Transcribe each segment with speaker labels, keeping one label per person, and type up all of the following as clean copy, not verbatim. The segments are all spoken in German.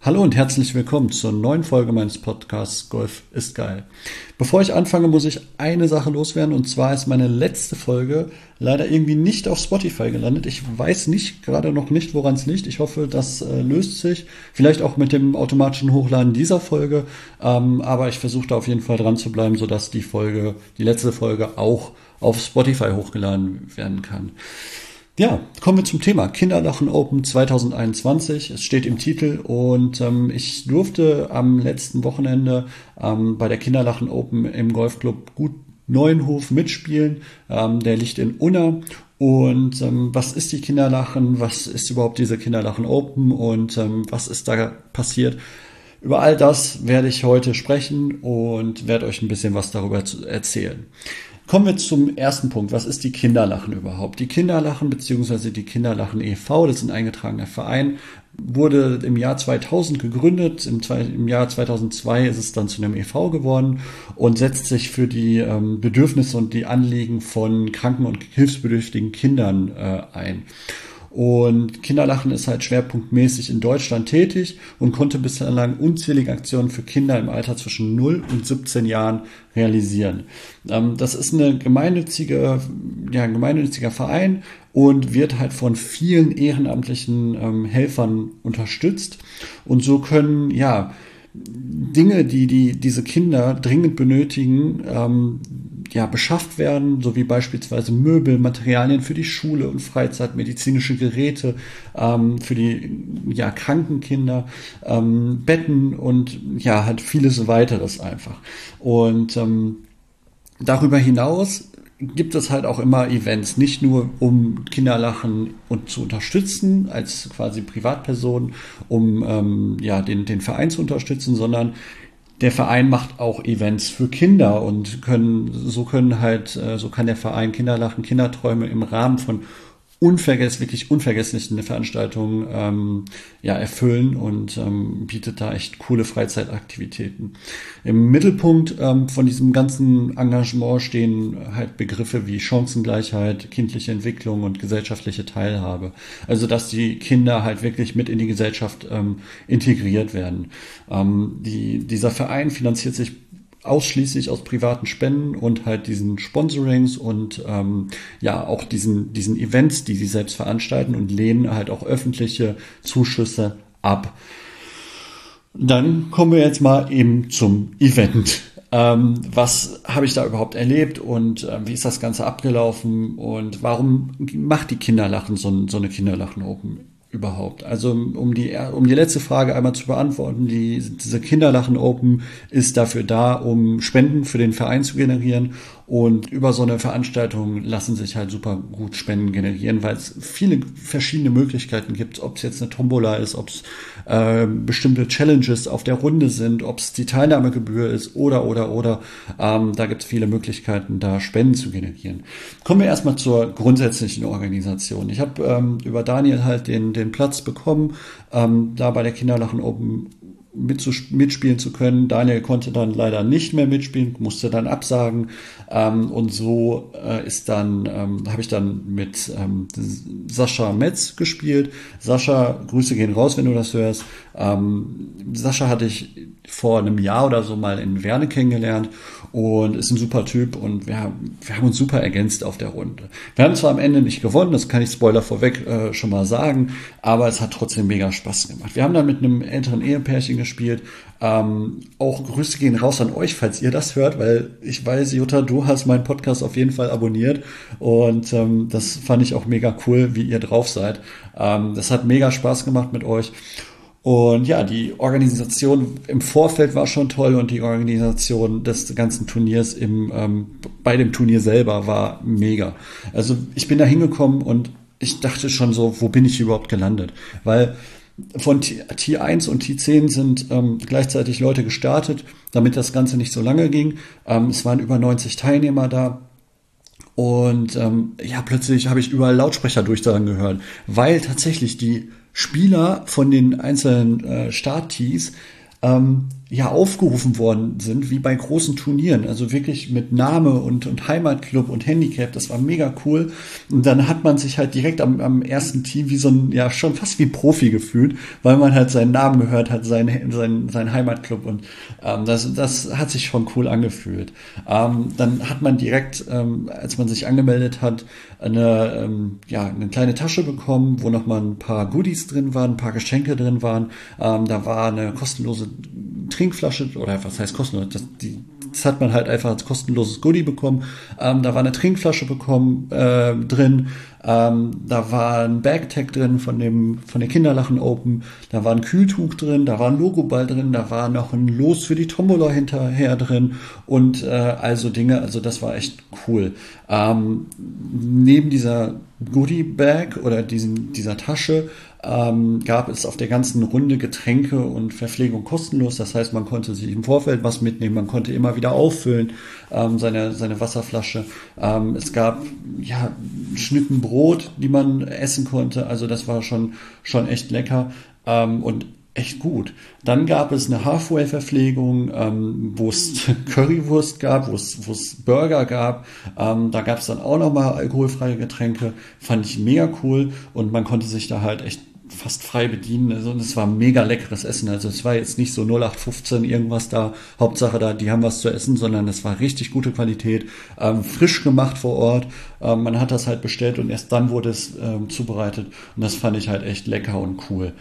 Speaker 1: Hallo und herzlich willkommen zur neuen Folge meines Podcasts Golf ist geil. Bevor ich anfange, muss ich eine Sache loswerden, und zwar ist meine letzte Folge leider irgendwie nicht auf Spotify gelandet. Ich weiß gerade noch nicht, woran es liegt. Ich hoffe, das löst sich. Vielleicht auch mit dem automatischen Hochladen dieser Folge. Aber ich versuche da auf jeden Fall dran zu bleiben, sodass die letzte Folge auch auf Spotify hochgeladen werden kann. Ja, kommen wir zum Thema Kinderlachen Open 2021. Es steht im Titel und ich durfte am letzten Wochenende bei der Kinderlachen Open im Golfclub Gut Neuenhof mitspielen. Der liegt in Unna. Und was ist die Kinderlachen? Was ist überhaupt diese Kinderlachen Open? Und was ist da passiert? Über all das werde ich heute sprechen und werde euch ein bisschen was darüber erzählen. Kommen wir zum ersten Punkt. Was ist die Kinderlachen überhaupt? Die Kinderlachen bzw. die Kinderlachen e.V., das ist ein eingetragener Verein, wurde im Jahr 2000 gegründet. Im Jahr 2002 ist es dann zu einem e.V. geworden und setzt sich für die Bedürfnisse und die Anliegen von kranken und hilfsbedürftigen Kindern ein. Und Kinderlachen ist halt schwerpunktmäßig in Deutschland tätig und konnte bislang unzählige Aktionen für Kinder im Alter zwischen 0 und 17 Jahren realisieren. Das ist ein gemeinnütziger Verein und wird halt von vielen ehrenamtlichen Helfern unterstützt. Und so können, Dinge, die diese Kinder dringend benötigen, beschafft werden, so wie beispielsweise Möbel, Materialien für die Schule und Freizeit, medizinische Geräte für die kranken Kinder, Betten und halt vieles weiteres einfach. Und darüber hinaus gibt es halt auch immer Events, nicht nur um Kinderlachen zu unterstützen als quasi Privatperson, um den Verein zu unterstützen, sondern der Verein macht auch Events für Kinder und so kann der Verein Kinderlachen, Kinderträume im Rahmen von wirklich unvergesslichen Veranstaltungen erfüllen und bietet da echt coole Freizeitaktivitäten. Im Mittelpunkt von diesem ganzen Engagement stehen halt Begriffe wie Chancengleichheit, kindliche Entwicklung und gesellschaftliche Teilhabe. Also dass die Kinder halt wirklich mit in die Gesellschaft integriert werden. Dieser Verein finanziert sich ausschließlich aus privaten Spenden und halt diesen Sponsorings und auch diesen Events, die sie selbst veranstalten, und lehnen halt auch öffentliche Zuschüsse ab. Dann kommen wir jetzt mal eben zum Event. Was habe ich da überhaupt erlebt und wie ist das Ganze abgelaufen und warum macht die Kinderlachen so eine Kinderlachen Open überhaupt? Also um die letzte Frage einmal zu beantworten, diese Kinderlachen Open ist dafür da, um Spenden für den Verein zu generieren, und über so eine Veranstaltung lassen sich halt super gut Spenden generieren, weil es viele verschiedene Möglichkeiten gibt, ob es jetzt eine Tombola ist, ob es bestimmte Challenges auf der Runde sind, ob es die Teilnahmegebühr ist oder. Da gibt es viele Möglichkeiten, da Spenden zu generieren. Kommen wir erstmal zur grundsätzlichen Organisation. Ich habe über Daniel halt den Platz bekommen, da bei der Kinderlachen Open mitspielen zu können. Daniel konnte dann leider nicht mehr mitspielen, musste dann absagen, und so habe ich dann mit Sascha Metz gespielt. Sascha, Grüße gehen raus, wenn du das hörst. Sascha hatte ich vor einem Jahr oder so mal in Werne kennengelernt und ist ein super Typ, und wir haben uns super ergänzt auf der Runde. Wir haben zwar am Ende nicht gewonnen, das kann ich Spoiler vorweg schon mal sagen, aber es hat trotzdem mega Spaß gemacht. Wir haben dann mit einem älteren Ehepärchen gespielt. Auch Grüße gehen raus an euch, falls ihr das hört, weil ich weiß, Jutta, du hast meinen Podcast auf jeden Fall abonniert, und das fand ich auch mega cool, wie ihr drauf seid. Das hat mega Spaß gemacht mit euch. Und ja, die Organisation im Vorfeld war schon toll, und die Organisation des ganzen Turniers bei dem Turnier selber war mega. Also ich bin da hingekommen und ich dachte schon so, wo bin ich überhaupt gelandet? Weil von Tier 1 und Tier 10 sind gleichzeitig Leute gestartet, damit das Ganze nicht so lange ging. Es waren über 90 Teilnehmer da. Und plötzlich habe ich überall Lautsprecherdurchsagen gehört, weil tatsächlich die Spieler von den einzelnen Start-Tees ja aufgerufen worden sind, wie bei großen Turnieren. Also wirklich mit Name und Heimatclub und Handicap. Das war mega cool. Und dann hat man sich halt direkt am ersten Team wie so ein, ja, schon fast wie Profi gefühlt, weil man halt seinen Namen gehört hat, sein Heimatclub. Und das hat sich schon cool angefühlt. Dann hat man direkt, als man sich angemeldet hat, eine kleine Tasche bekommen, wo nochmal ein paar Goodies drin waren, ein paar Geschenke drin waren. Da war eine kostenlose Trinkflasche, oder was heißt kostenlos? Das hat man halt einfach als kostenloses Goodie bekommen. Da war eine Trinkflasche drin. Da war ein Bagtag drin von der Kinderlachen Open. Da war ein Kühltuch drin. Da war ein Logoball drin. Da war noch ein Los für die Tombola hinterher drin. Und also Dinge. Also das war echt cool. Neben dieser Goodie-Bag oder dieser Tasche gab es auf der ganzen Runde Getränke und Verpflegung kostenlos. Das heißt, man konnte sich im Vorfeld was mitnehmen, man konnte immer wieder auffüllen, seine Wasserflasche. Es gab Schnitten Brot, die man essen konnte. Also das war schon echt lecker und echt gut. Dann gab es eine Halfway-Verpflegung, wo es Currywurst gab, wo es Burger gab. Da gab es dann auch nochmal alkoholfreie Getränke. Fand ich mega cool und man konnte sich da halt echt fast frei bedienen. Also, und es war mega leckeres Essen. Also es war jetzt nicht so 0815 irgendwas da, Hauptsache da, die haben was zu essen, sondern es war richtig gute Qualität, frisch gemacht vor Ort. Man hat das halt bestellt und erst dann wurde es zubereitet. Und das fand ich halt echt lecker und cool.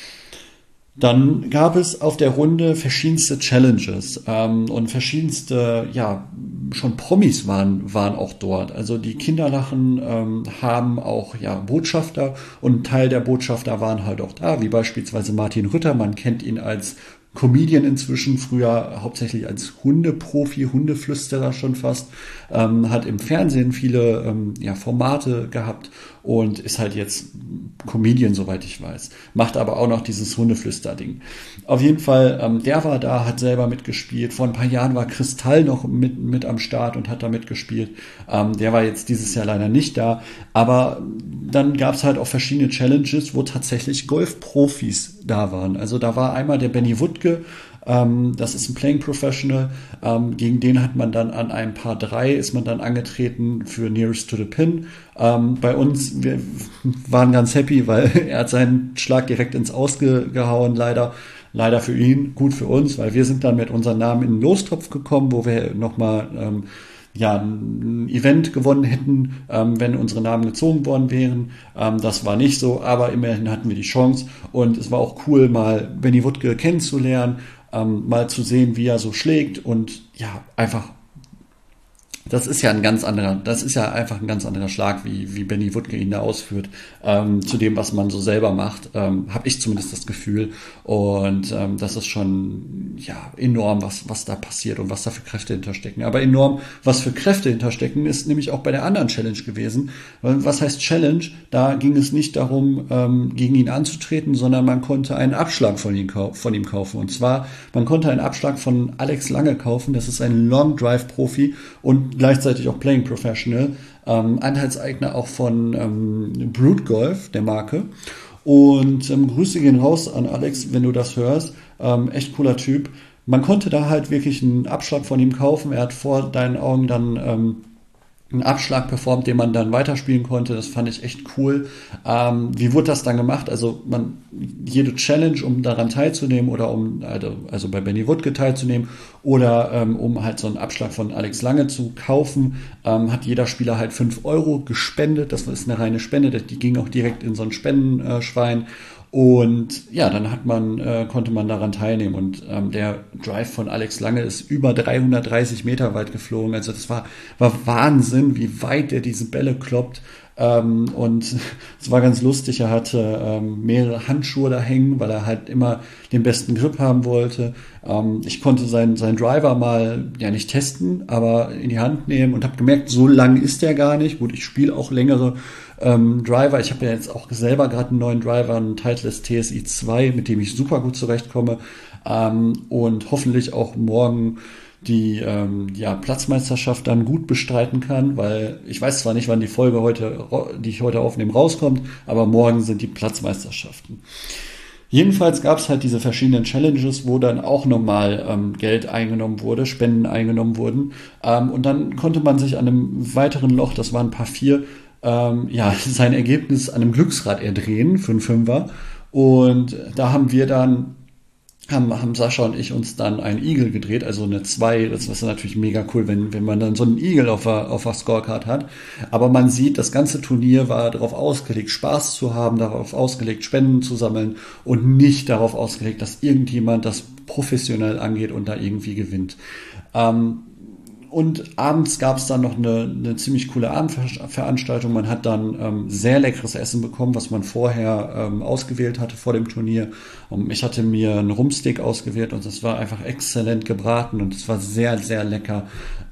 Speaker 1: Dann gab es auf der Runde verschiedenste Challenges und verschiedenste, schon Promis waren auch dort. Also die Kinderlachen haben auch Botschafter und ein Teil der Botschafter waren halt auch da, wie beispielsweise Martin Rütter. Man kennt ihn als Comedian inzwischen, früher hauptsächlich als Hundeprofi, Hundeflüsterer schon fast, hat im Fernsehen viele Formate gehabt und ist halt jetzt Comedian, soweit ich weiß. Macht aber auch noch dieses Hundeflüster-Ding. Auf jeden Fall, der war da, hat selber mitgespielt. Vor ein paar Jahren war Kristall noch mit am Start und hat da mitgespielt. Der war jetzt dieses Jahr leider nicht da. Aber dann gab es halt auch verschiedene Challenges, wo tatsächlich Golfprofis da waren. Also da war einmal der Benny Wuttke, das ist ein Playing Professional, gegen den hat man dann an einem Par 3 ist man dann angetreten für Nearest to the Pin. Bei uns, wir waren ganz happy, weil er hat seinen Schlag direkt ins Aus gehauen, leider. Leider für ihn, gut für uns, weil wir sind dann mit unserem Namen in den Lostopf gekommen, wo wir nochmal ein Event gewonnen hätten, wenn unsere Namen gezogen worden wären. Das war nicht so, aber immerhin hatten wir die Chance und es war auch cool, mal Benny Wuttke kennenzulernen, mal zu sehen, wie er so schlägt und einfach, das ist ja einfach ein ganz anderer Schlag, wie Benny Wuttke ihn da ausführt, zu dem, was man so selber macht, habe ich zumindest das Gefühl. Und das ist schon enorm, was da passiert und was da für Kräfte hinterstecken. Aber enorm, was für Kräfte hinterstecken, ist nämlich auch bei der anderen Challenge gewesen. Was heißt Challenge? Da ging es nicht darum, gegen ihn anzutreten, sondern man konnte einen Abschlag von ihm kaufen. Und zwar, man konnte einen Abschlag von Alex Lange kaufen. Das ist ein Long Drive Profi und gleichzeitig auch Playing Professional, Anteilseigner auch von Brute Golf, der Marke. Und Grüße gehen raus an Alex, wenn du das hörst. Echt cooler Typ. Man konnte da halt wirklich einen Abschlag von ihm kaufen. Er hat vor deinen Augen dann einen Abschlag performt, den man dann weiterspielen konnte. Das fand ich echt cool. Wie wurde das dann gemacht? Also jede Challenge, um daran teilzunehmen oder also bei Benny Wuttke teilzunehmen oder um halt so einen Abschlag von Alex Lange zu kaufen, hat jeder Spieler halt 5 Euro gespendet. Das ist eine reine Spende. Die ging auch direkt in so ein Spendenschwein. Und dann konnte man daran teilnehmen und der Drive von Alex Lange ist über 330 Meter weit geflogen. Also das war Wahnsinn, wie weit er diese Bälle kloppt. Und es war ganz lustig, er hatte mehrere Handschuhe da hängen, weil er halt immer den besten Grip haben wollte. Ich konnte seinen Driver mal nicht testen, aber in die Hand nehmen und habe gemerkt, so lang ist der gar nicht. Gut, ich spiele auch längere Driver. Ich habe ja jetzt auch selber gerade einen neuen Driver, einen Titleist TSI 2, mit dem ich super gut zurechtkomme und hoffentlich auch morgen die Platzmeisterschaft dann gut bestreiten kann, weil ich weiß zwar nicht, wann die Folge die ich heute aufnehme, rauskommt, aber morgen sind die Platzmeisterschaften. Jedenfalls gab es halt diese verschiedenen Challenges, wo dann auch nochmal Geld eingenommen wurde, Spenden eingenommen wurden. Und dann konnte man sich an einem weiteren Loch, das waren ein paar vier, sein Ergebnis an einem Glücksrad erdrehen für einen Fünfer. Und da haben Sascha und ich uns dann einen Igel gedreht, also eine 2. Das ist natürlich mega cool, wenn man dann so einen Igel auf der Scorecard hat. Aber man sieht, das ganze Turnier war darauf ausgelegt, Spaß zu haben, darauf ausgelegt, Spenden zu sammeln und nicht darauf ausgelegt, dass irgendjemand das professionell angeht und da irgendwie gewinnt. Und abends gab es dann noch eine ziemlich coole Abendveranstaltung. Man hat dann sehr leckeres Essen bekommen, was man vorher ausgewählt hatte vor dem Turnier. Ich hatte mir einen Rumpsteak ausgewählt und das war einfach exzellent gebraten und es war sehr, sehr lecker.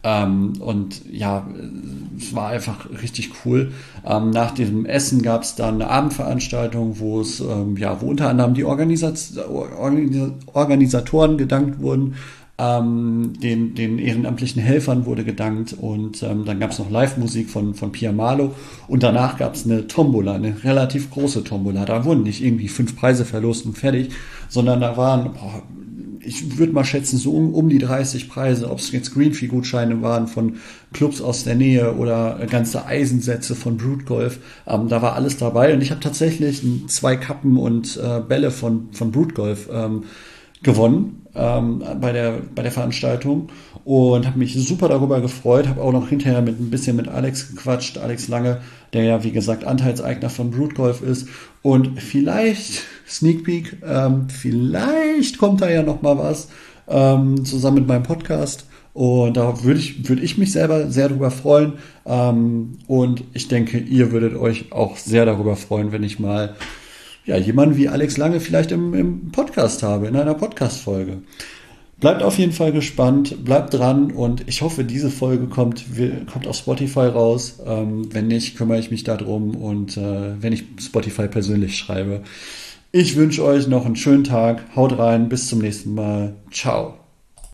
Speaker 1: Es war einfach richtig cool. Nach diesem Essen gab es dann eine Abendveranstaltung, wo unter anderem die Organisatoren gedankt wurden. Den ehrenamtlichen Helfern wurde gedankt und dann gab es noch Live-Musik von Pia Malo und danach gab es eine Tombola, eine relativ große Tombola. Da wurden nicht irgendwie 5 Preise verlost und fertig, sondern da waren, ich würde mal schätzen, so um die 30 Preise, ob es jetzt Greenfee-Gutscheine waren von Clubs aus der Nähe oder ganze Eisensätze von Brute Golf. Da war alles dabei und ich habe tatsächlich 2 Kappen und Bälle von Brute Golf gewonnen bei der Veranstaltung und habe mich super darüber gefreut, habe auch noch hinterher ein bisschen mit Alex gequatscht, Alex Lange, der ja wie gesagt Anteilseigner von Brute Golf ist und vielleicht, Sneak Peek, vielleicht kommt da ja noch mal was zusammen mit meinem Podcast und da würde ich mich selber sehr darüber freuen und ich denke, ihr würdet euch auch sehr darüber freuen, wenn ich mal jemanden wie Alex Lange vielleicht im Podcast habe, in einer Podcast-Folge. Bleibt auf jeden Fall gespannt, bleibt dran und ich hoffe, diese Folge kommt auf Spotify raus. Wenn nicht, kümmere ich mich darum und wenn ich Spotify persönlich schreibe. Ich wünsche euch noch einen schönen Tag, haut rein, bis zum nächsten Mal, ciao.